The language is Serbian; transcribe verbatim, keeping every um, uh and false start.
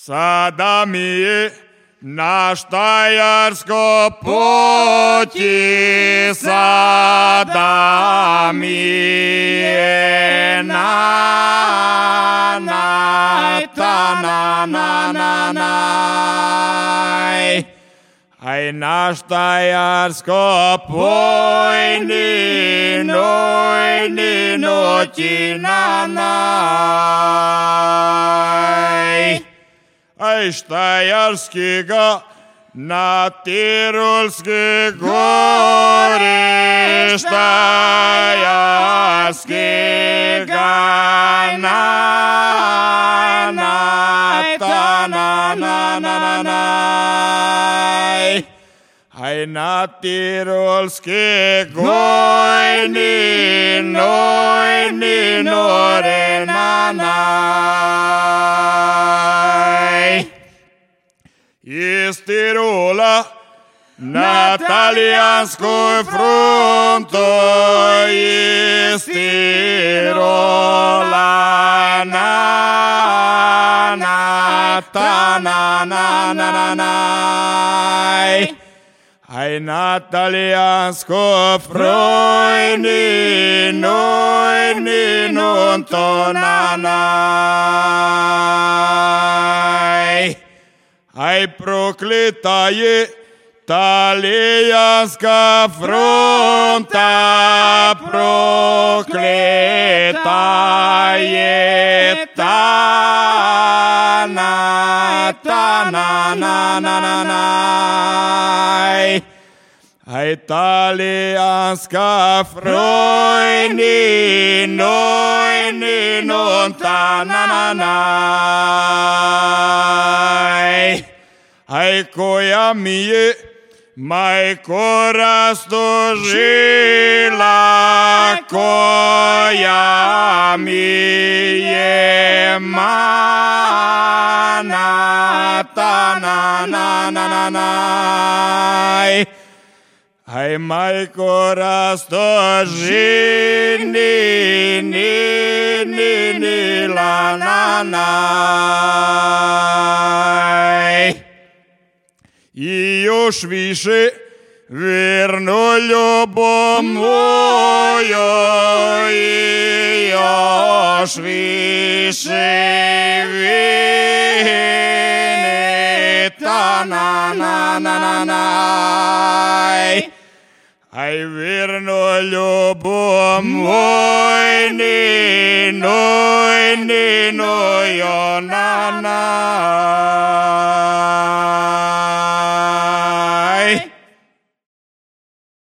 Sada mi je na Štajersko puti, sada mi je na, na, ta, na, na, na, naj. Aj na Štajersko pojni, nojni, noći na, naj. Aj Štajerski ga na Tirolske gore, Štajerski ga na, na, ta, na, na, na, naj. Aj na Tirolske gojni, nojni, nore, na, naj. Iz Tirola na talijanskoj frontu, iz Tirola na, na, ta, na, na, na, naj. Aj na talijansko frojni, nojni, non to na, naj. Aj prokleta je talijanska fronta, prokleta je ta, na, ta, na, na, na, na, naj. Aj talijanska frojni, nojni, non ta, na, na, naj. Aj koja mi je majko rastožila, koja mi je mana, ta, na, na, na, na, naj. Aj majko rastožini, ni, ni, ni, la, na, naj. I još više verno ljubom mojo, i još više vine, ta, na, na, na, na, naj. Aj verno ljubom moj, ni, noj, ni, nojo, na, na.